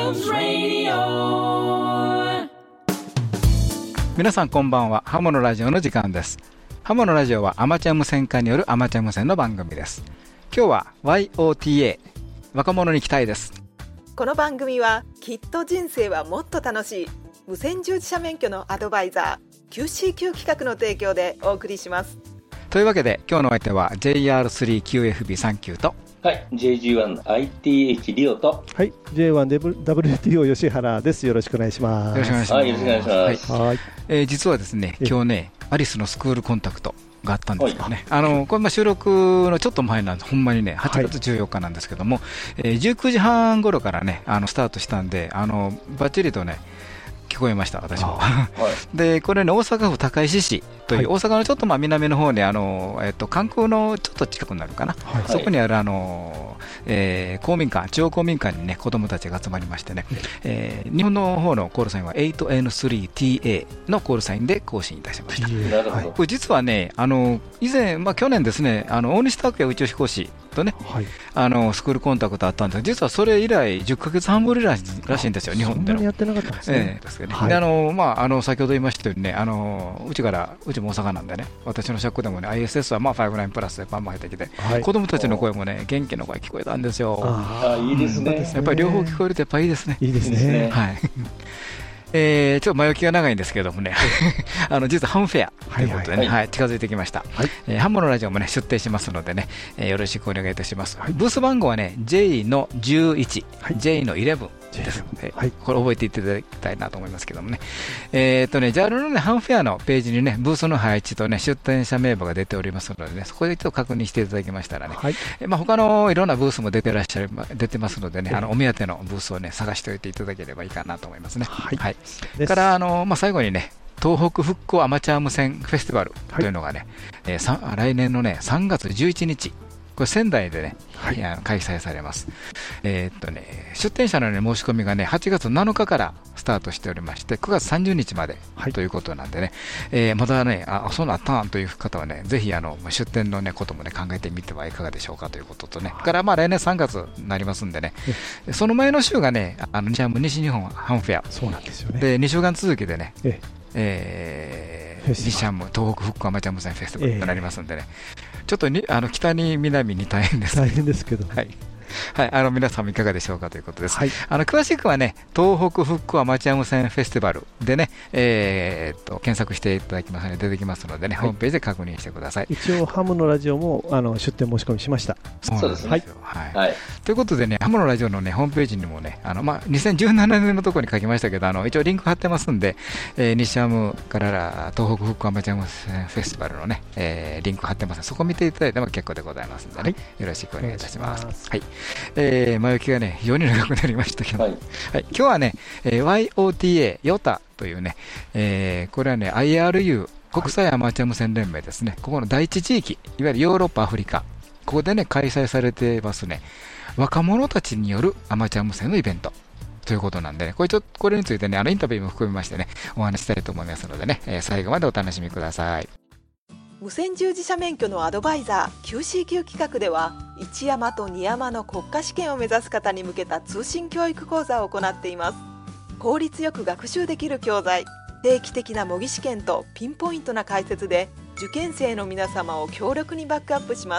Jones Radio。 皆さんこんばんは。ハモのラジオの時間です。ハモのラジオはアマチュア無線化によるアマチュア無線の番組です。今日は YOTA 若者に期待です。 この番組はきっと人生はもっと楽しい無線従事者免許のアドバイザー QCQ 企画の提供でお送りします。 というわけで今日のお相手は JR3QFB39 と、 はい、JG1ITH リオと、 はい、J1WTO 吉原です。よろしくお願いします。 よろしくお願いします。 はい、よろしくお願いします。 はい、 実はですね、今日ね、アリスのスクールコンタクトがあったんですけどね、これ収録のちょっと前なんで、ほんまにね、8月14日なんですけども、19時半頃からね、スタートしたんで、バッチリとね、聞こえました、私も。で、これね、大阪府高石市という、大阪のちょっと南の方に関空のちょっと近くになるかな、そこにある公民館、中央公民館にね、子供たちが集まりましてね、日本の方のコールサインは 8N3TA のコールサインで更新いたしました。これ実はね、以前、去年ですね、大西拓也宇宙飛行士とね、スクールコンタクトあったんですが、実はそれ以来10ヶ月半ぶりらしいんですよ、日本での。 そんなにやってなかったんですね。 先ほど言いましたようにね、うちも大阪なんでね、私の尺でもね、ISS は59プラスでバンバン入ってきて、子供たちの声もね、元気の声聞こえたんですよ。 いいですね。 やっぱり両方聞こえるとやっぱりいいですね。 いいですね。 はい。ちょっと前置きが長いんですけどもね、実はハムフェアということでね、近づいてきました。ハモのラジオもね、出展しますのでね、よろしくお願いいたします。ブース番号はね、J の11、J の11です。これ覚えていただきたいなと思いますけどもね。JAL のね、ハムフェアのページにね、ブースの配置とね、出展者名簿が出ておりますのでね、そこで一度確認していただきましたらね、他のいろんなブースも出てますのでね、お目当てのブースをね、探しておいていただければいいかなと思いますね。から、最後にね、東北復興アマチュア無線フェスティバルというのがね、来年のね、3月11日、これ仙台でね、開催されます。出展者の、ね、申し込みがね、8月7日からスタートしておりまして、9月30日までということなんでね、まだね、そうなったんという方はね、ぜひ出展の、ね、こともね、考えてみてはいかがでしょうかということとね、から来年3月になりますんでね、その前の週がね、西日本ハムフェア、 そうなんですよね。 で2週間続きでね、西ハム東北復興アマチュア無線フェスティバルとなりますんでね、ちょっと北に南に大変です、 大変ですけど、 皆さんもいかがでしょうかということです。詳しくはね、東北復興アマチュア無線フェスティバルでね、検索していただきますので出てきますのでね、ホームページで確認してください。 一応ハムのラジオも出展申し込みしました。 そうですね。 ということでね、ハムのラジオのね、ホームページにもね、2017年のところに書きましたけど、一応リンク貼ってますんで、西ハムから東北復興アマチュア無線フェスティバルのね、リンク貼ってますので、そこ見ていただいても結構でございますのでね、よろしくお願いいたします。前置きがね、非常に長くなりましたけど、今日はね、YOTA ヨタというね、これはね、IRU 国際アマチュア無線連盟ですね、ここの第一地域、いわゆるヨーロッパ、アフリカ、ここでね、開催されてますね、若者たちによるアマチュア無線のイベントということなんでね、これについてね、インタビューも含めましてね、お話ししたいと思いますのでね、最後までお楽しみください。 無線従事者免許のアドバイザー QCQ 企画では、1山と2山の国家試験を目指す方に向けた通信教育講座を行っています。効率よく学習できる教材、定期的な模擬試験とピンポイントな解説で受験生の皆様を強力にバックアップします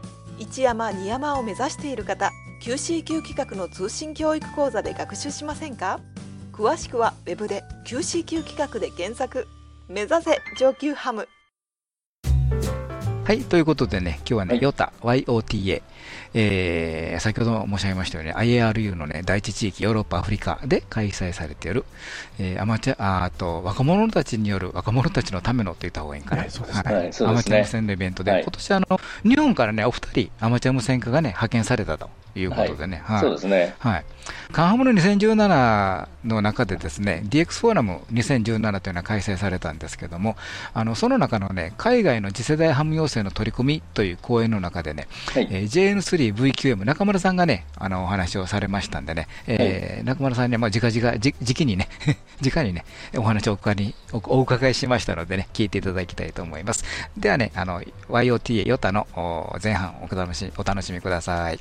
。1山2山を目指している方、QCQ 企画の通信教育講座で学習しませんか？詳しくはウェブで QCQ 企画で検索。目指せ上級ハム。 はい、ということでね、今日はね、YOTA、先ほど申し上げましたように、IARU のね、第一地域、ヨーロッパ、アフリカで開催されている、若者たちによる、若者たちのためのと言った方がいいんかな。アマチュア無線のイベントで、今年日本からね、お二人、アマチュア無線家がね、派遣されたということでね。 そうですね。 カンハムの2017の中でですね、DX フォーラム2017というのは開催されたんですけども、その中のね、海外の次世代ハム養成の取り組みという講演の中でね、JN3VQM 中村さんがね、お話をされましたんでね、中村さんには直にね、お話をお伺いしましたのでね、聞いていただきたいと思います。ではね、YOTA ヨタの前半お楽しみください。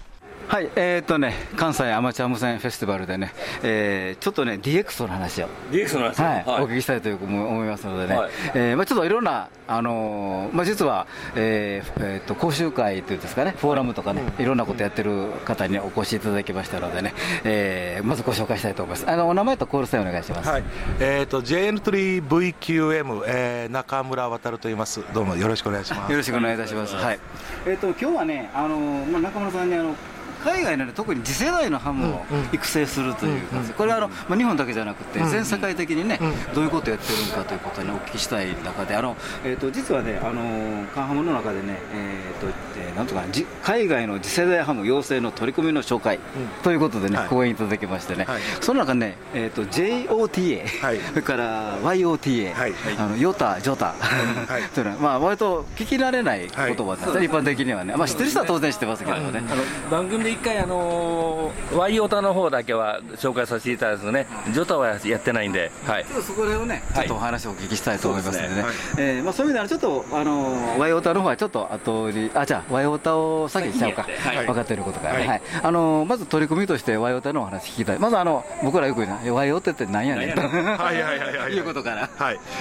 はい、関西アマチュア無線フェスティバルでね、ちょっとね DX の話を DX の話、 はい、お聞きしたいという思いますのでね、ちょっといろんな、実は、講習会というんですかね、フォーラムとかね、いろんなことやってる方にお越しいただきましたのでね、まずご紹介したいと思います。お名前とコールサインお願いします。 はい、JN3VQM、中村渡と言います。どうもよろしくお願いします。 よろしくお願いいたします。はい、今日はね、中村さんに海外の、ね、特に次世代のハムを育成するというか、これは日本だけじゃなくて、全世界的にね、どういうことをやってるのかということにお聞きしたい中で、実はね、カンハムの中でね、なんとか海外の次世代ハム養成の取り組みの紹介ということでね、講演いただきましてね、その中にね、JOTA、それから YOTA、ヨタ、ジョタというのは、割と聞き慣れない言葉ですね、一般的にはね、知ってる人は当然知ってますけどもね。 番組で一回ワイオタの方だけは紹介させていただいたんですね。ジョタはやってないんで、 そこをね、ちょっとお話をお聞きしたいと思いますのでね、そういう意味ではちょっとワイオタの方はちょっと後に、じゃあワイオタを先にしちゃおうか、分かっていることからね、まず取り組みとしてワイオタのお話聞きたい。まず僕らよく言うな、ワイオタって何やねんということから、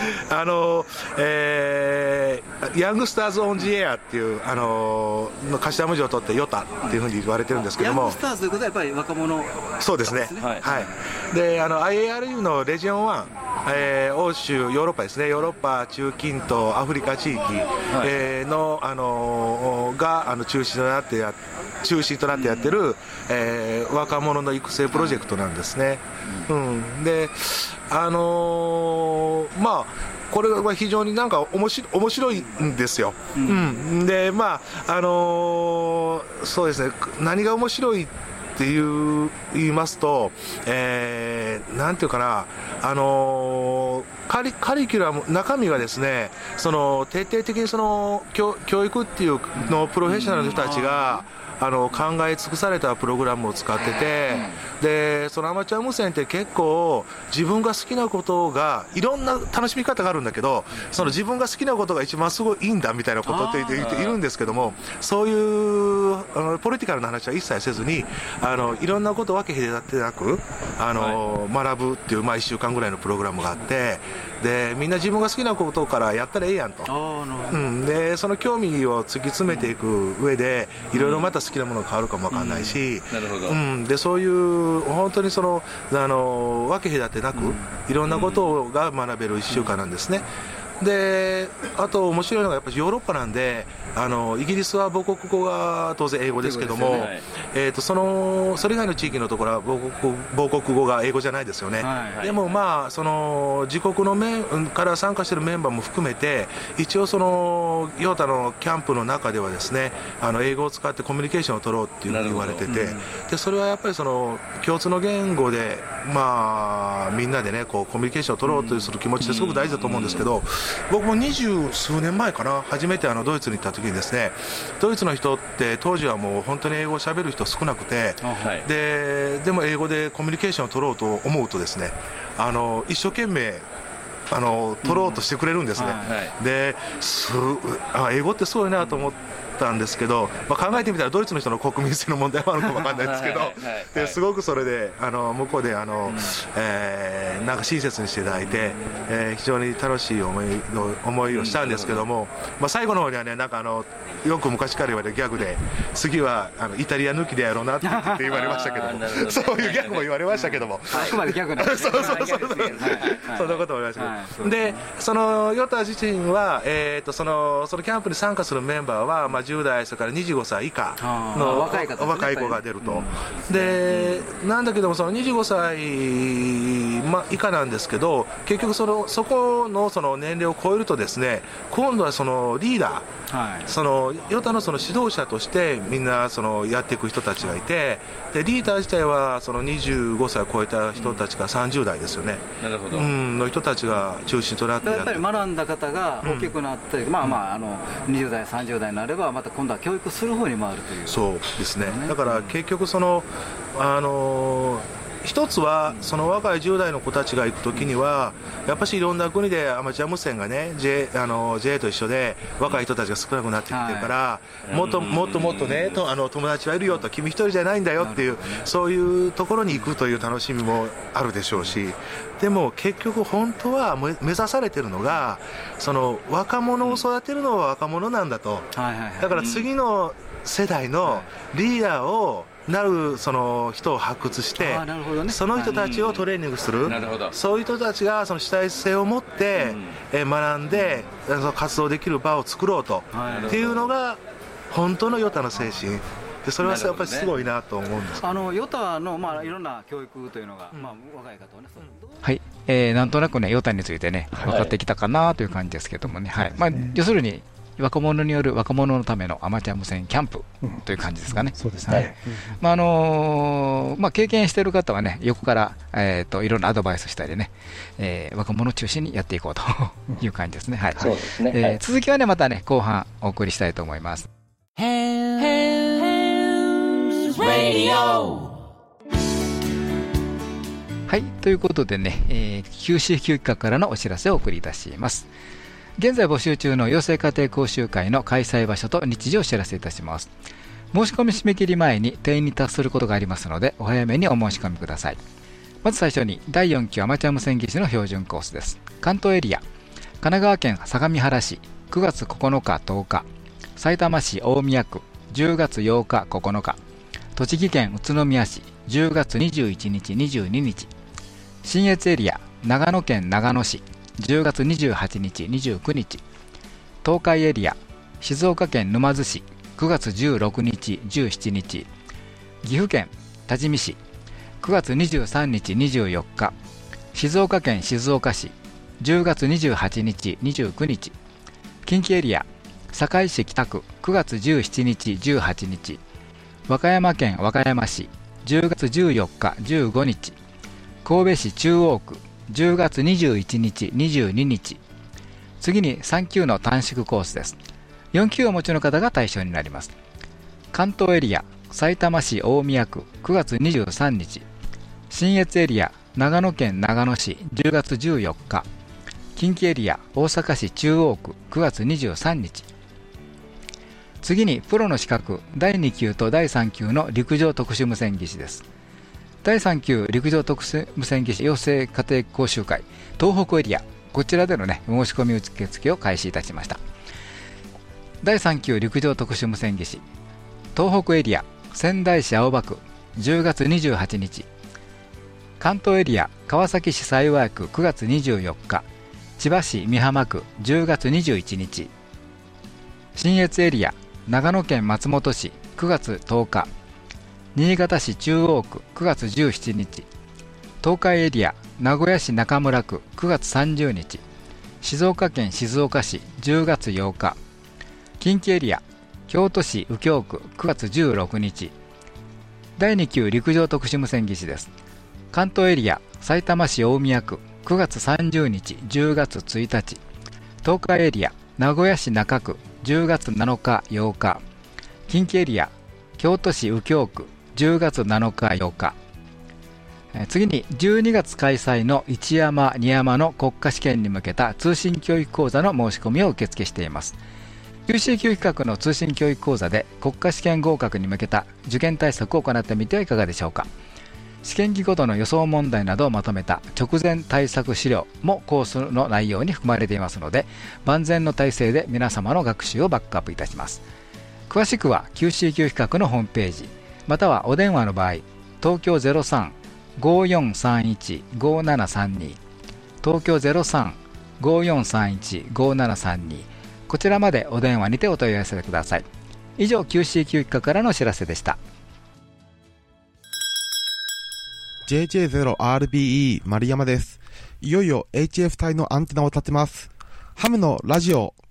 ヤングスターズ・オン・ジ・エアっていう頭文字を取ってヨタっていうふうに言われてるんですけども、 ヤングスターズということはやっぱり若者、 そうですね、でIARU のレジオン1、欧州、ヨーロッパですね、ヨーロッパ、中近東、アフリカ地域、が中心となってやってる、若者の育成プロジェクトなんですね。でこれは非常になんか面白いんですよ。でそうですね、何が面白いって言いますと、なんていうかな、カリキュラム、中身がですね、徹底的に教育っていうのプロフェッショナルの人たちが考え尽くされたプログラムを使ってて、でアマチュア無線って結構自分が好きなことがいろんな楽しみ方があるんだけど、自分が好きなことが一番すごいいいんだみたいなことって言っているんですけども、そういうポリティカルな話は一切せずにいろんなことを分け隔てなく学ぶっていう1週間ぐらいのプログラムがあって、でみんな自分が好きなことからやったらええやんと、でその興味を突き詰めていく上でいろいろまた好きなものが変わるかもわかんないし、でそういう本当に分け隔てなくいろんなことが学べる1週間なんですね。であと面白いのがやっぱりヨーロッパなんで、イギリスは母国語が当然英語ですけども、それ以外の地域のところは母国語が英語じゃないですよね。でも自国のから参加しているメンバーも含めて、一応ヨータのキャンプの中ではですね、英語を使ってコミュニケーションを取ろうっていうふうに言われてて、でそれはやっぱり共通の言語でみんなでねコミュニケーションを取ろうという気持ちですごく大事だと思うんですけど、僕も20数年前かな、初めてドイツに行った時にですね、ドイツの人って当時はもう本当に英語を喋る人少なくて、でも英語でコミュニケーションを取ろうと思うとですね、一生懸命取ろうとしてくれるんですね。で英語ってすごいなと思ったんですけど、考えてみたらドイツの人の国民性の問題もあるかもわかんないですけど、ですごくそれで向こうでなんか親切にしていただいて、非常に楽しい思いをしたんですけども、最後の方にはね、なんかよく昔から言われるギャグで、次はイタリア抜きでやろうなって言われましたけどもそういうギャグも言われましたけども、 あくまでギャグなんですね。 そんなこと思いましたけど、でヨタ自身は、そのキャンプに参加するメンバーは、10代それから25歳以下の若い子が出ると。でなんだけども、その25歳以下なんですけど、結局そこの年齢を超えるとですね、今度はリーダー、ヨタの指導者としてみんなやっていく人たちがいて、でリーダー自体は25歳を超えた人たちが30代ですよね。の人たちが中心となってやっぱり学んだ方が大きくなって、20代30代になればまた今度は教育する方に回るという。 そうですね。だから結局一つはその若い10代の子たちが行くときにはやっぱしいろんな国でアマチュア無線がね J と一緒で若い人たちが少なくなってきてるから、もっとね友達はいるよと、君一人じゃないんだよっていう、そういうところに行くという楽しみもあるでしょうし、でも結局本当は目指されてるのがその若者を育てるのは若者なんだと、だから次の世代のリーダーをなるその人を発掘して、その人たちをトレーニングする、そういう人たちがその主体性を持って学んで活動できる場を作ろうとっていうのが本当のヨタの精神で、それはやっぱりすごいなと思うんです。 ヨタのいろんな教育というのが若い方はね、はい、なんとなくねヨタについてね分かってきたかなという感じですけどもね、要するに若者による若者のためのアマチュア無線キャンプという感じですかね。 そうですね。 経験している方はね、横からいろんなアドバイスしたりね、若者を中心にやっていこうという感じですね。はい。 そうですね。 続きはねまたね後半お送りしたいと思います。はい、ということでね、QCQ 企画からのお知らせをお送りいたします。現在募集中の養成家庭講習会の開催場所と日時をお知らせいたします。申し込み締め切り前に定員に達することがありますので、お早めにお申し込みください。まず最初に第4期アマチュア無線技師の標準コースです。関東エリア、神奈川県相模原市9月9日10日、埼玉市大宮区10月8日9日、栃木県宇都宮市10月21日22日、信越エリア長野県長野市10月28日29日、東海エリア静岡県沼津市9月16日17日、岐阜県多治見市9月23日24日、静岡県静岡市10月28日29日、近畿エリア堺市北区9月17日18日、和歌山県和歌山市10月14日15日、神戸市中央区10月21日22日。次に3級の短縮コースです。4級をお持ちの方が対象になります。関東エリア埼玉市大宮区9月23日、信越エリア長野県長野市10月14日、近畿エリア大阪市中央区9月23日。次にプロの資格第2級と第3級の陸上特殊無線技師です。第3級陸上特殊無線技師養成家庭講習会東北エリア、こちらでのね申し込み受付を開始いたしました。第3級陸上特殊無線技師東北エリア仙台市青葉区10月28日、関東エリア川崎市幸区9月24日、千葉市美浜区10月21日、信越エリア長野県松本市9月10日、新潟市中央区9月17日、東海エリア名古屋市中村区9月30日、静岡県静岡市10月8日、近畿エリア京都市右京区9月16日。第2級陸上特殊無線技師です。関東エリア埼玉市大宮区9月30日10月1日、東海エリア名古屋市中区10月7日8日、近畿エリア京都市右京区10月7日8日。次に12月開催の1山2山の国家試験に向けた通信教育講座の申し込みを受付しています。QCQ 企画の通信教育講座で国家試験合格に向けた受験対策を行ってみてはいかがでしょうか。試験機ごとの予想問題などをまとめた直前対策資料もコースの内容に含まれていますので、万全の体制で皆様の学習をバックアップいたします。詳しくは QCQ 企画のホームページまたはお電話の場合、東京 03-5431-5732 東京 03-5431-5732 こちらまでお電話にてお問い合わせください。以上 QCQ 企画からのお知らせでした。 JJ0RBE 丸山です。いよいよ HF 帯のアンテナを立てます。ハムのラジオ。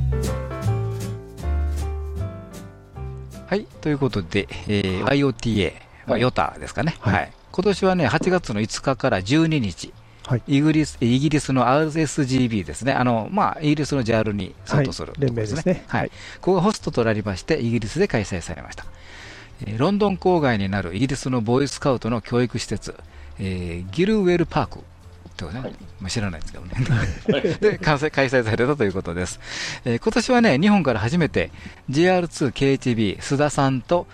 はい、ということで、IOTA、ヨタですかね、はい、今年はね8月の5日から12日、はい、イギリスの RSGB ですね、イギリスの JAL に相当する、 連盟ですね、 はい、ここがホストとなりましてイギリスで開催されました。ロンドン郊外になるイギリスのボーイスカウトの教育施設ギルウェルパークとかね、知らないですけどねで開催されたということです。今年はね、日本から初めて JR2KHB 須田さんと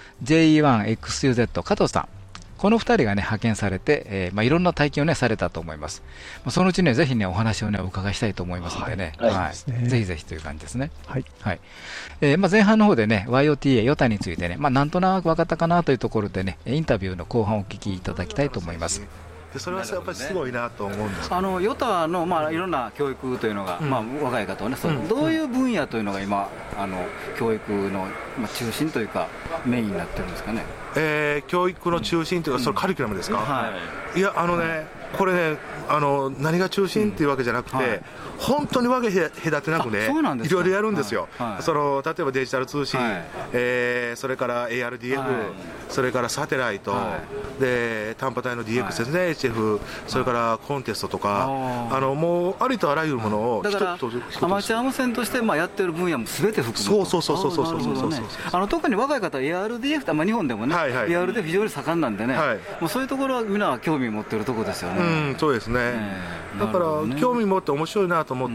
JE1XUZ 加藤さん、この2人がね派遣されて、いろんな体験をねされたと思います。そのうちね、ぜひねお話をねお伺いしたいと思いますのでね、ぜひぜひという感じですね。前半の方でね YOTA ヨタについてね、なんとなく分かったかなというところでね、インタビューの後半をお聞きいただきたいと思います。 でそれはやっぱりすごいなと思うんです。 ヨタのいろんな教育というのが、若い方はね、どういう分野というのが今教育の中心というかメインになってるんですかね。 教育の中心というか、それカリキュラムですか。いやこれね、何が中心っていうわけじゃなくて、本当に分け隔てなくね、いろいろやるんですよ。例えばデジタル通信、それから ARDF、それからサテライト、で短波帯の DX ですね、HF、それからコンテストとか、もうありとあらゆるものを、 だからアマチュア無線としてやってる分野もすべて含む。特に若い方は ARDF、日本でもね、ARDF 非常に盛んなんでね、もうそういうところはみんな興味持ってるところですよね。 そうですね。だから興味持って面白いなと思って、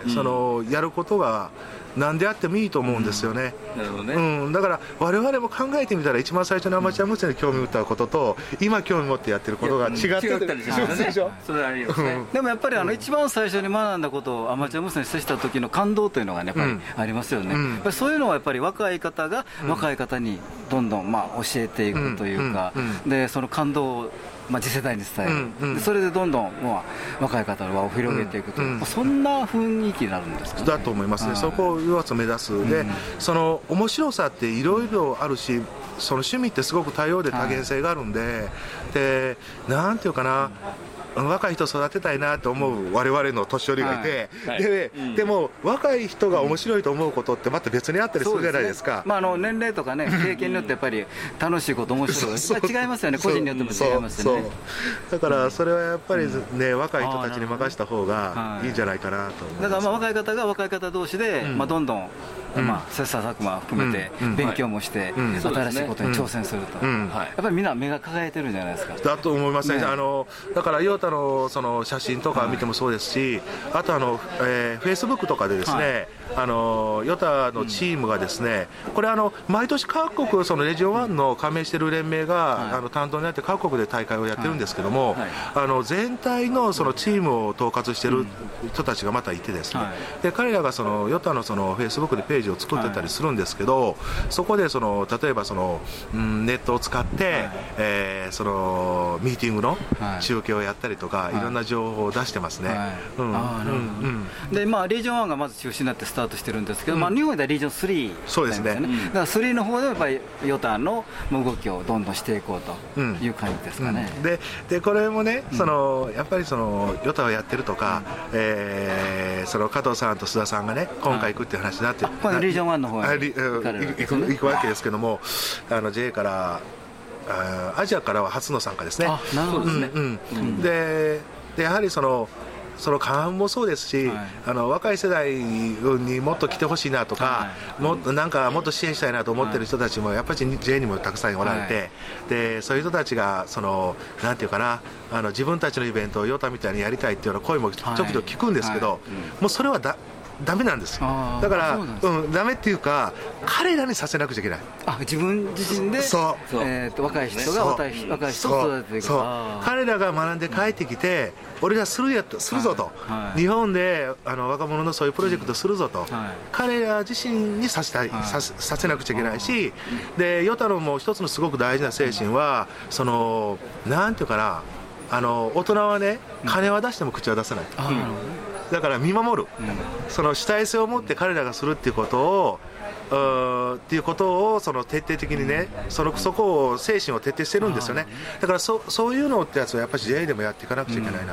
やることが何であってもいいと思うんですよね。だから我々も考えてみたら、一番最初のアマチュア無線に興味を持ったことと今興味持ってやってることが違ってたりしますでしょ。 でもやっぱり一番最初に学んだことをアマチュア無線に接した時の感動というのがね、やっぱりありますよね。そういうのはやっぱり若い方が若い方にどんどん教えていくというか、でその感動を次世代に伝える、それでどんどん若い方の輪を広げていくという、そんな雰囲気になるんですかね。 だと思いますね。そこを目指す。でその面白さっていろいろあるし、その趣味ってすごく多様で多元性があるんで、なんていうかな、若い人育てたいなと思う我々の年寄りがいて、でも若い人が面白いと思うことってまた別にあったりするじゃないですか。 年齢とかね、経験によってやっぱり楽しいこと、面白いこと違いますよね。個人によっても違いますよね。 だからそれはやっぱりね、若い人たちに任せた方がいいんじゃないかなと思います。 だから若い方が若い方同士でどんどん切磋琢磨含めて勉強もして新しいことに挑戦すると、やっぱりみんな目が輝いてるんじゃないですか。 だと思いますね。だからヨタのその写真とか見てもそうですし、あとフェイスブックとかでですね、ヨタのチームがですね、これ毎年各国そのレジオ1の加盟している連盟が担当になって各国で大会をやってるんですけども、全体のそのチームを統括している人たちがまたいてですね、で彼らがそのヨタのそのフェイスブックでページを作ってたりするんですけど、そこで例えばネットを使ってそのミーティングの中継をやったりとか、いろんな情報を出してますね。 でリージョン1がまず中心になってスタートしてるんですけど、日本ではリージョン3、 そうですね。 だから3の方でやっぱりヨタの動きをどんどんしていこうという感じですかね。 でこれもね、やっぱりヨタをやってるとか、その加藤さんと須田さんがね今回行くっていう話になって、 リージョン1の方に行くわけですけども、JA からアジアからは初の参加ですね。 なるほどですね。 でやはりそのカンもそうですし、若い世代にもっと来てほしいなとか、もっと支援したいなと思ってる人たちもやっぱり J にもたくさんおられて、でそういう人たちがなんていうかな、自分たちのイベントをヨタみたいにやりたいっていうような声もちょくちょく聞くんですけど、もうそれはダメなんですよ。だからダメっていうか、彼らにさせなくちゃいけない。 自分自身で若い人が若い人を育てていく。 彼らが学んで帰ってきて、俺らするぞと、日本で若者のそういうプロジェクトするぞと、彼ら自身にさせなくちゃいけないし、でヨタのもう一つのすごく大事な精神は、なんていうかな、大人はね、金は出しても口は出さない。だから見守る、その主体性を持って彼らがするっていうことを徹底的にね、そこを精神を徹底してるんですよね。だからそういうのってやつはやっぱり JA でもやっていかなくちゃいけないなと思って。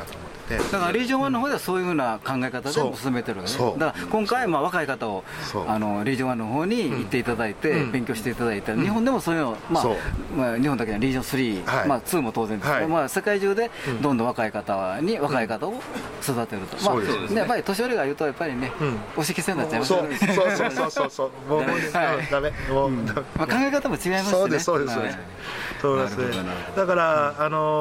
て、 だからリージョン1の方ではそういうふうな考え方でも進めてるわけね。だから今回若い方をリージョン1の方に行っていただいて勉強していただいて、日本でもそういうの日本だけでリージョン3、2も当然ですけど、世界中でどんどん若い方を育てると。やっぱり年寄りが言うとやっぱりね、お色気になっちゃいますよね。 そうもうダメ、考え方も違いますね。 そうですね。だから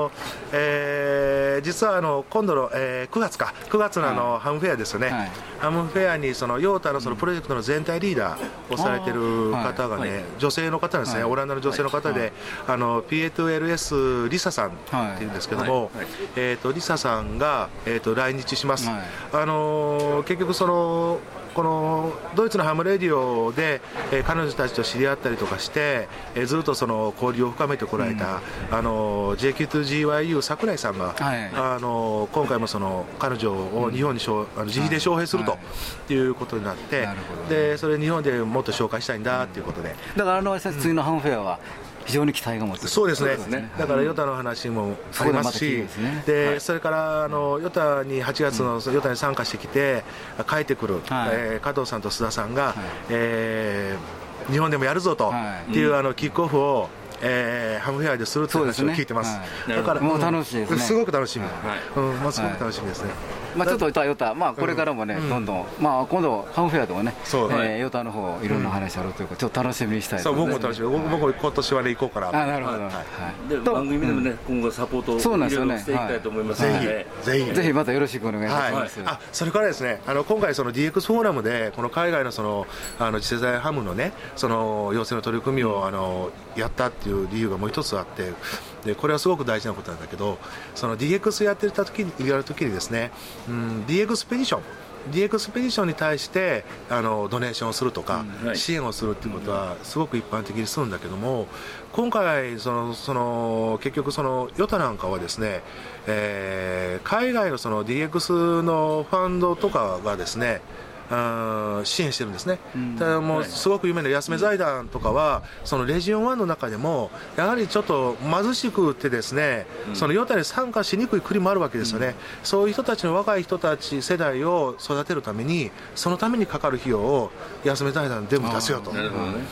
実は今度の9月のハムフェアですよね。ハムフェアにそのヨータのそのプロジェクトの全体リーダーをされてる方がね、女性の方ですね、オランダの女性の方で、PA2LS リサさんっていうんですけども、リサさんが来日します。結局このドイツのハムレディオで、彼女たちと知り合ったりとかして、ずっとその交流を深めてこられた、JQ2GYU 櫻井さんが、今回もその彼女を日本に自費で招聘するということになって、でそれ日本でもっと紹介したいんだということで、 だから次のハムフェアは非常に期待が持ってる。 そうですね。だからヨタの話もありますし、でそれからヨタに8月のヨタに参加してきて帰ってくる加藤さんと須田さんが日本でもやるぞというキックオフをハムフェアでするという話を聞いてます。 だからもう楽しいですね。 すごく楽しみ。すごく楽しみですね。 ちょっとヨタ、これからもね、どんどん、今度、ハムフェアでもね、ヨタの方いろんな話あるというか、ちょっと楽しみにしたいですね。 僕も楽しみ、僕も今年はね、行こうかな。 なるほど。 番組でもね、今後サポートをいろいろしていきたいと思いますので、 ぜひまたよろしくお願いします。 それからですね、今回、その DX フォーラムで、この海外の次世代ハムのね、養成の取り組みをやったっていう理由がもう一つあって、でこれはすごく大事なことなんだけど、その DX やる時にですね、DX スペディションに対してドネーションをするとか、支援をするっていうことはすごく一般的にするんだけども、今回結局ヨタなんかはですね、海外のDX のファンドとかがですね支援してるんですね。ただもうすごく有名な安目財団とかはそのレジオン1の中でもやはりちょっと貧しくてですね、そのヨタに参加しにくい国もあるわけですよね。そういう人たちの若い人たち世代を育てるために、そのためにかかる費用を安目財団全部出すよと。で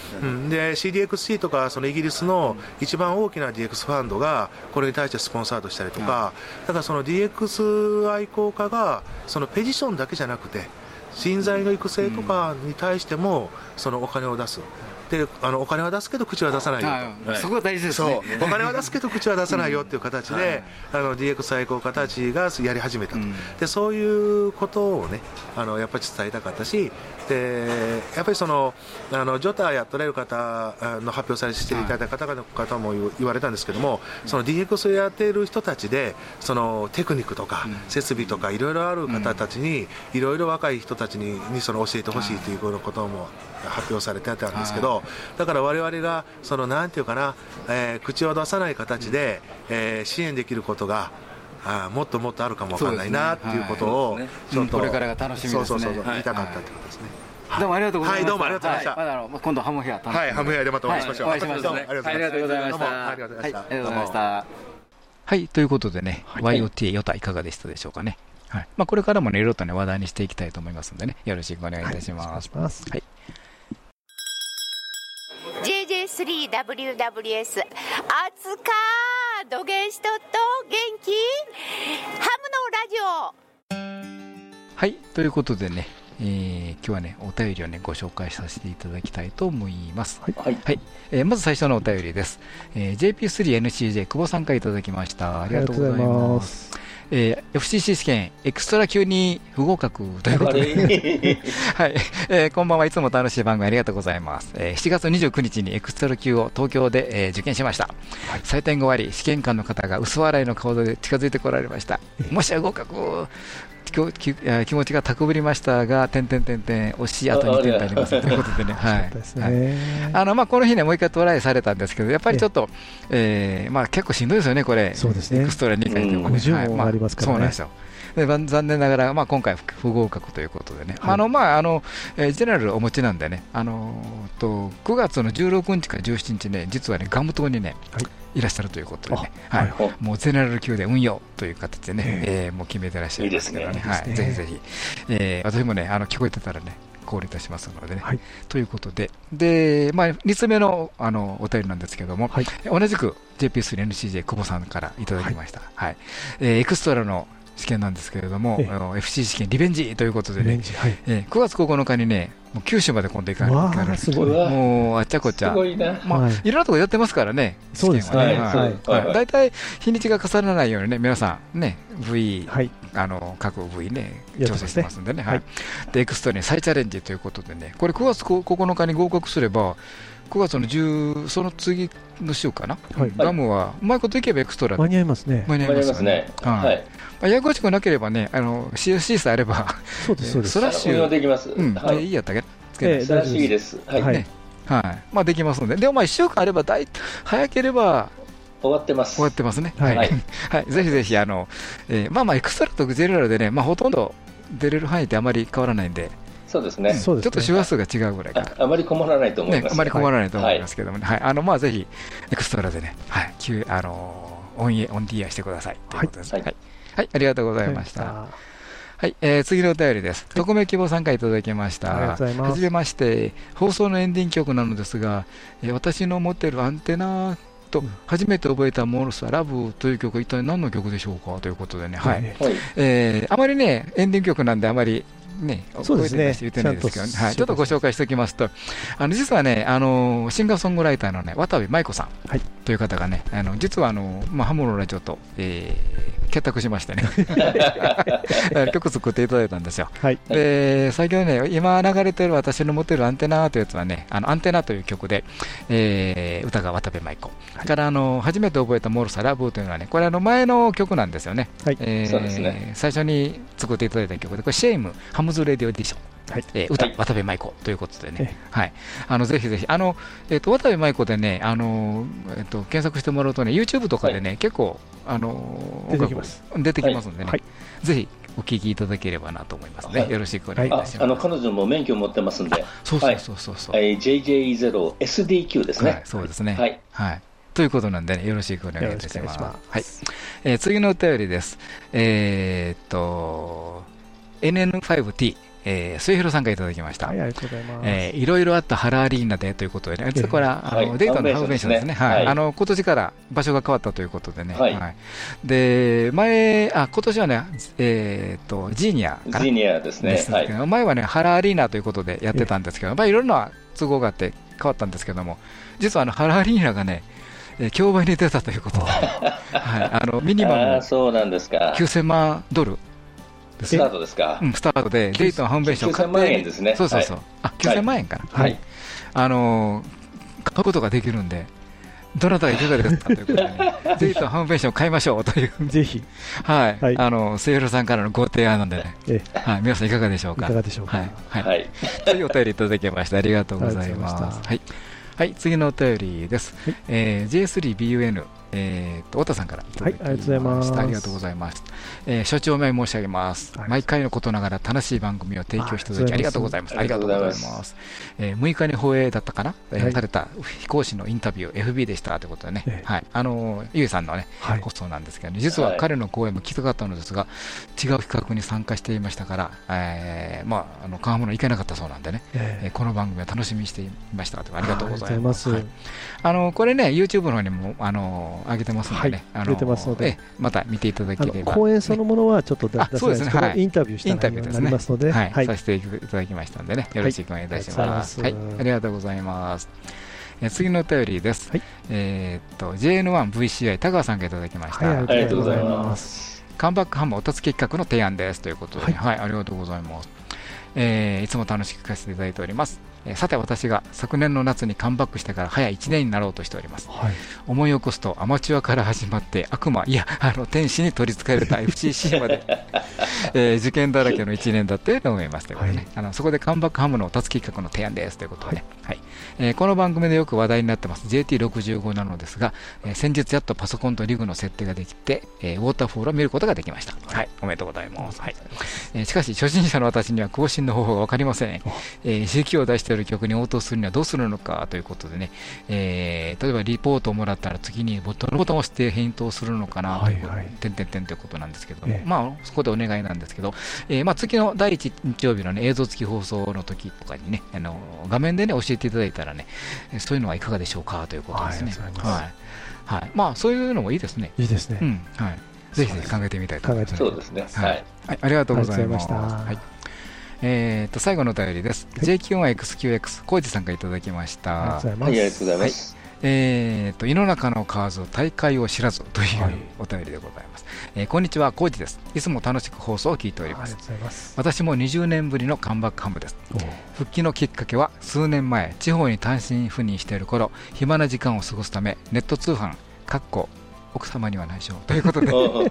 CDXC とかそのイギリスの一番大きな DX ファンドがこれに対してスポンサードしたりとか、だからその DX 愛好家がそのペディションだけじゃなくて人材の育成とかに対してもそのお金を出す。でお金は出すけど口は出さないよと、 そこが大事ですね。 お金は出すけど口は出さないよっていう形で、DX 愛好家たちがやり始めたと、でそういうことをねやっぱり伝えたかったし、でやっぱりジョタやっておられる方の発表されていただいた方も言われたんですけども、その DX をやっている人たちでそのテクニックとか設備とかいろいろある方たちにいろいろ若い人たちに教えてほしいということも発表されてたんですけど、だから我々がなんていうかな、口を出さない形で、支援できることがもっともっとあるかもわからないなっていうことをちょっとこれからが楽しみですね。 言いたかったということですね。 どうもありがとうございました。 どうもありがとうございました。 今度ハムフェアハムフェアでまたお会いしましょう。 お会いしましょう。ありがとうございました。 ありがとうございました。 はい、ということでね、YOTA ヨタいかがでしたでしょうかね。これからもね、いろいろとね話題にしていきたいと思いますのでね、よろしくお願いいたします。はい。 JJ3WWS 暑かーどげんしとっと元気ハムのラジオ。 はい、ということでね、今日はねお便りをねご紹介させていただきたいと思います。まず最初のお便りです。JP3NCJ 久保さんからいただきました。ありがとうございます。FCC 試験エクストラ級に不合格ということではい、こんばんはいつも楽しい番組ありがとうございます。7月29日にエクストラ級を東京で、受験しました。採点が終わり試験官の方が薄笑いの顔で近づいてこられました。もし合格気持ちが高ぶりましたが、惜しいあと2点とありますということでね、この日ね、もう一回トライされたんですけど、やっぱりちょっと、結構しんどいですよね、これ、 そうですね、 エクストラ2回でもね、 50もありますからね、 そうなんですよ。で残念ながら、今回不合格ということでね、ジェネラルお持ちなんでね、9月の16日から17日ね、実はね、ガム島にね、 いらっしゃるということでね、はい、もうゼネラル級で運用という形でね、もう決めてらっしゃいますけどね、はい、ぜひぜひ、私もね、聞こえてたらね、コールいたしますのでね。はい、ということで、2つ目のお便りなんですけども、はい、同じく JP3NCJ 久保さんからいただきました。はい、エクストラの試験なんですけれども、FC 試験リベンジということでね、9月9日にね、もう九州まで今度行かれる、もうあっちゃこっちゃ、いろんなところやってますからね、 そうですね、 大体日にちが重ならないようにね、皆さんね、V、各 V ね、調整してますんでね、でエクストラに再チャレンジということでね、これ9月9日に合格すれば、9月の10、その次の週かな、ガムはうまいこといけばエクストラ間に合いますね。 間に合いますね。 ややこしくなければね、CSC さえあれば、 そうです、そうです。 スラッシュできます。 いいやったっけ、 つけない。スラッシュいいです。はい。 まあできますので、でも1週間あれば、早ければ終わってます。 終わってますね。はい。ぜひぜひ、エクストラとゼネラルでね、ほとんど出れる範囲ってあまり変わらないんで、 そうですね。 ちょっと周波数が違うぐらいから。 あまり困らないと思います。 あまり困らないと思いますけどもね。ぜひ、エクストラでね、オンディアしてください。ということです。はい。ありがとうございました。はい、次のお便りです。匿名希望参加いただきました。はじめまして。放送のエンディング曲なのですが、私の持っているアンテナと初めて覚えたモールスはラブという曲、一体何の曲でしょうかということでね。はい。あまりね、エンディング曲なんであまりね、覚えてないし言ってないですけど、ちょっとご紹介しておきますと、実はね、シンガーソングライターのね、渡部舞子さんという方がね、実はハモのラジオと結託しましてね、曲作っていただいたんですよ。で、先ほどね、今流れてる私の持ってるアンテナというやつはね、アンテナという曲で、歌が渡部舞子。から初めて覚えたモールサラブというのはね、これ前の曲なんですよね。最初に作っていただいた曲で、これシェイムハムズレディオエディション、歌渡部舞子ということでね、ぜひぜひ渡部舞子でね、検索してもらうとね、YouTube とかでね、結構出てきますのでね、ぜひお聞きいただければなと思いますね。よろしくお願いいたします。 彼女も免許を持ってますんで、 そう。 JJ0SDQ ですね。 そうですね。はい。ということなんでね、よろしくお願いいたします。はい。次のお便りです。NN5T、末広さんからいただきました。 ありがとうございます。 いろいろあった原アリーナでということでね、実はこれはデータのハウベーションですね。今年から場所が変わったということでね。で、今年はね、ジーニアかな。 ジーニアですね。 前はね、原アリーナということでやってたんですけど、いろんな都合があって変わったんですけども、実は原アリーナがね、競売に出たということで、ミニマム$9000万。 スタートですか。 スタートで、デイトンファンベーション 9000万円ですね。 そう。9000万円かな。買うことができるんで、どなたがいかがですかということで、デイトンファンベーションを買いましょうという。 ぜひ。 末広さんからのご提案なんでね。皆さんいかがでしょうか。 いかがでしょうか。 というお便りいただきまして、ありがとうございます。はい、次のお便りです。J3BUN、太田さんからいただきました。ありがとうございます。所長名申し上げます。毎回のことながら楽しい番組を提供していただきありがとうございます。ありがとうございます。6日に放映だったかな、された飛行士のインタビュー FB でしたということでね、ゆうさんのね、放送なんですけど、実は彼の講演も聞きたかったのですが、違う企画に参加していましたから、川物行けなかったそうなんでね、この番組を楽しみにしていましたと。ありがとうございます。これね、YouTube の方にも上げてますのでね、 出てますので、 また見ていただければ。 講演そのものはちょっと出せないですけど、インタビューした内容になりますので、 させていただきましたのでね、よろしくお願いいたします。ありがとうございます。次のお便りです。JN1VCI 田川さんからいただきました。 ありがとうございます。 カムバックハムおたつき企画の提案ですということで、ありがとうございます。いつも楽しく聞かせていただいております。さて、私が昨年の夏にカムバックしてから早1年になろうとしております。思い起こすとアマチュアから始まって悪魔、いや天使に取りつかれた FCC まで、受験だらけの1年だって思いましたけどね、そこでカムバックハムのおたつき企画の提案ですということで、この番組でよく話題になってます JT65 なのですが、先日やっとパソコンとリグの設定ができて、ウォーターフォールを見ることができました。おめでとうございます。しかし初心者の私には更新の方法が分かりません。指揮を出してしている曲に応答するにはどうするのかということでね、例えばリポートをもらったら次にどのボタンを押して返答するのかなということ、点々点ということなんですけども、そこでお願いなんですけど、次の第1日曜日の、ね、映像付き放送の時とかにね、画面でね教えていただいたらね、そういうのはいかがでしょうかということですね。そういうのもいいですね。いいですね。ぜひ考えてみたいと思います。 そうですね。 ありがとうございました。最後のお便りです。JQ1XQX 浩二さんがいただきました。 ありがとうございます。 井の中の蛙大海を知らずというお便りでございます。こんにちは、浩二です。いつも楽しく放送を聞いております。私も20年ぶりのカムバックハムです。復帰のきっかけは数年前、地方に単身赴任している頃、暇な時間を過ごすためネット通販奥様には内緒ということで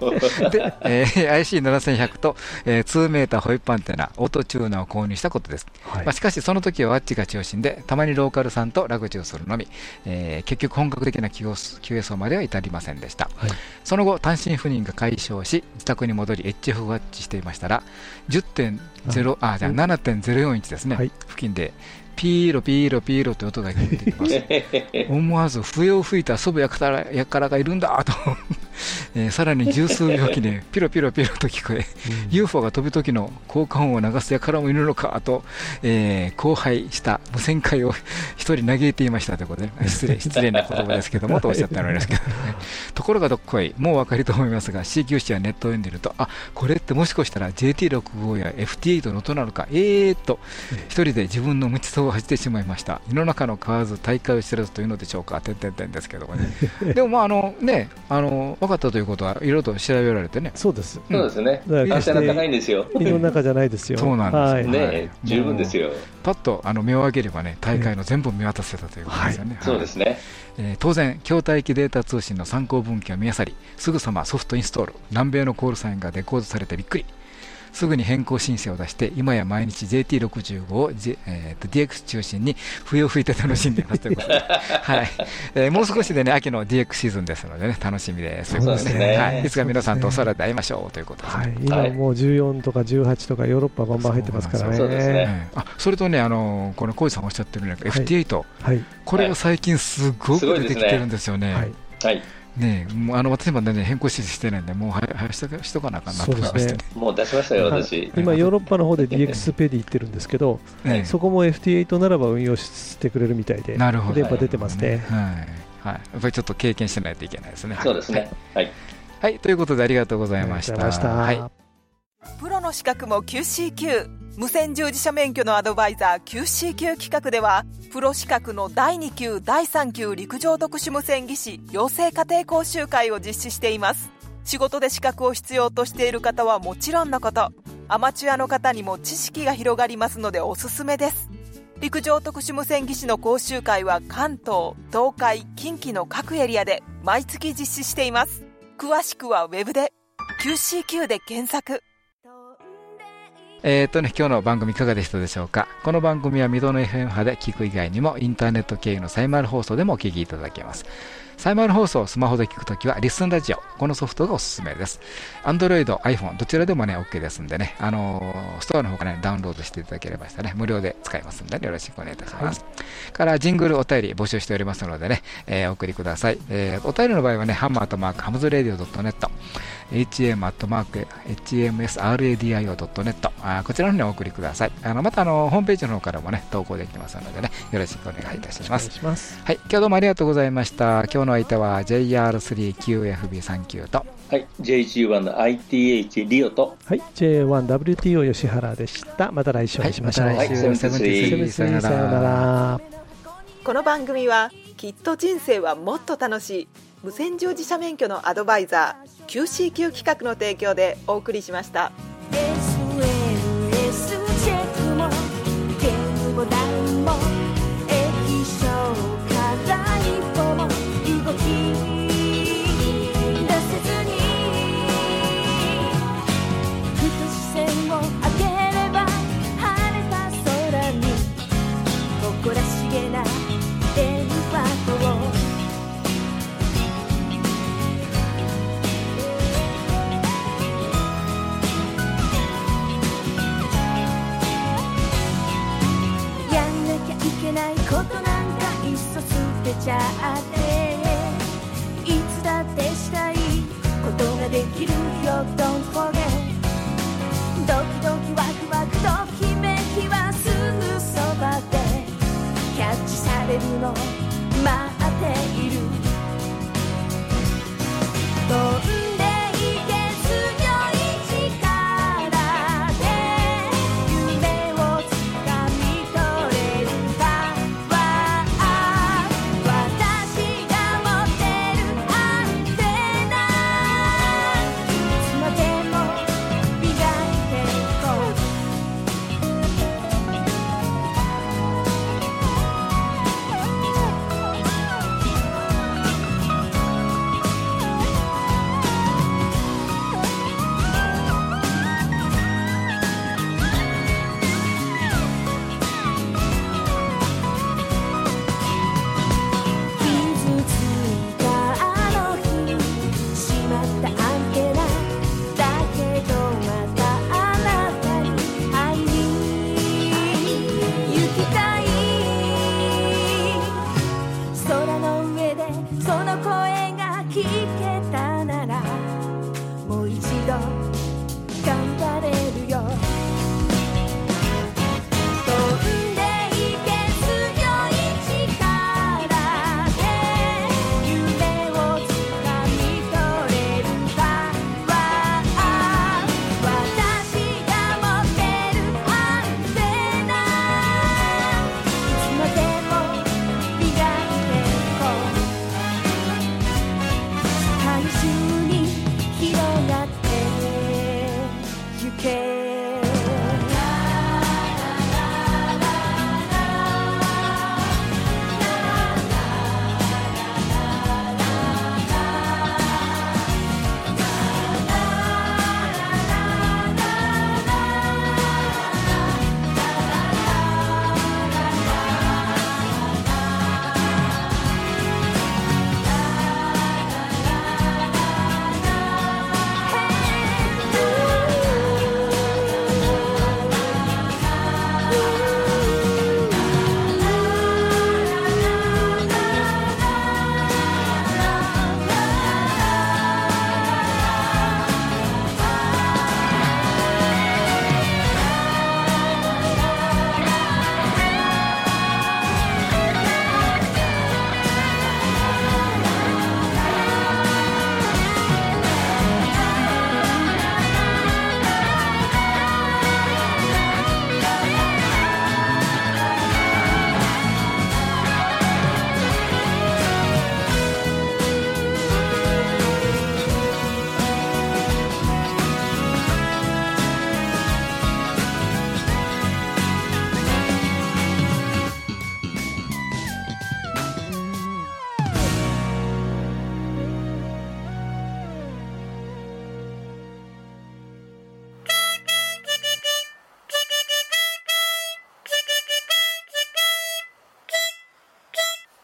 IC7100 と、2メーターホイップアンテナオートチューナーを購入したことです。しかしその時はワッチが中心で、たまにローカルさんとラグジュをするのみ、結局本格的な QSO までは至りませんでした。その後単身赴任が解消し、自宅に戻り HF ワッチしていましたら 7.04 インチですね、付近でピーロピーロピーロという音が聞こえてきます。思わず笛を吹いた祖母やからがいるんだとさらに十数秒きでピロピロピロと聞こえ、UFO が飛ぶ時の効果音を流すやからもいるのかと、荒廃した無線界を一人嘆いていましたということで、失礼な言葉ですけどもとおっしゃったのですけど、ところがどっこい、もうお分かりと思いますが CQC やネットを読んでいると、これってもしかしたら JT65 や FT8 の音なのかと一人で自分の無知想を恥じてしまいました。世の中の蛙大海を知らずというのでしょうか、ですけどもねでも分かったということはいろいろと調べられてね。 そうですね。アンテナ高いんですよ。 胃の中じゃないですよ。 そうなんですね。十分ですよ。 パッと目を上げればね、大会の全部見渡せたということですよね。 そうですね。 当然筐体機データ通信の参考文献を見漁り、すぐさまソフトインストール、南米のコールサインがデコードされてびっくり。すぐに変更申請を出して、今や毎日 JT65 を、DX 中心に笛を吹いて楽しんでいますということで、もう少しでね、秋の DX シーズンですのでね、楽しみです。いつか皆さんとお空で会いましょうということですね。 今もう14とか18とかヨーロッパバンバン入ってますからね。 それとね、この小路さんおっしゃってるように FT8、これが最近すごく出てきてるんですよね。もう私もね変更指示してないんで、もう早しとかなあかんなと思いまして、 もう出しましたよ、私。 今、ヨーロッパの方で DX ペディ行ってるんですけど、そこも FT8 ならば運用してくれるみたいで、電波出てますね。 やっぱりちょっと経験しないといけないですね。 そうですね。 はい、ということでありがとうございました。 プロの資格も QCQ、 無線従事者免許のアドバイザー QCQ 企画では、プロ資格の第2級第3級陸上特殊無線技師養成家庭講習会を実施しています。仕事で資格を必要としている方はもちろんのこと、アマチュアの方にも知識が広がりますのでおすすめです。陸上特殊無線技師の講習会は関東、東海、近畿の各エリアで毎月実施しています。詳しくはウェブで QCQ で検索。 今日の番組いかがでしたでしょうか。この番組は水戸の FM 波で聞く以外にもインターネット経由のサイマル放送でもお聞きいただけます。サイマル放送をスマホで聞くときはリスンラジオ、このソフトがおすすめです。Android、iPhone どちらでもね OK ですんでね、ストアの方からねダウンロードしていただければしたね、無料で使えますんで、ね、よろしくお願いいたします。からジングルお便り募集しておりますのでね、お送りください。お便りの場合はね、ハムズレディオ .net、ham@hmsradio.net、こちらの方にお送りください。またホームページの方からもね投稿できますのでね、よろしくお願いいたします。はい、今日どうもありがとうございました。今日の相手は JR3QFB39 と、 はい、JG1 の ITH リオと、 はい、J1WTO 吉原でした。また来週お会いしましょう。 はい、 さよなら。 この番組はきっと人生はもっと楽しい無線従事者免許のアドバイザー QCQ 企画の提供でお送りしました。 ちゃっていつだってしたいことができるよ Don't forget ドキドキワクワクときめきはすぐそばでキャッチされるの待っている飛んでいけ強い力で夢をつかみ取れるかは私が持ってるアンテナいつまでも磨いていこう傷ついたあの日しまったアンテナだけどまたあなたに会いに行きたい空の上でその声が聞けたならもう一度頑張れるよ飛んでいけ強い力で夢をつかみ取れるかは私が持ってるアンテナいつまでも磨いていこう世界中に広がってゆけ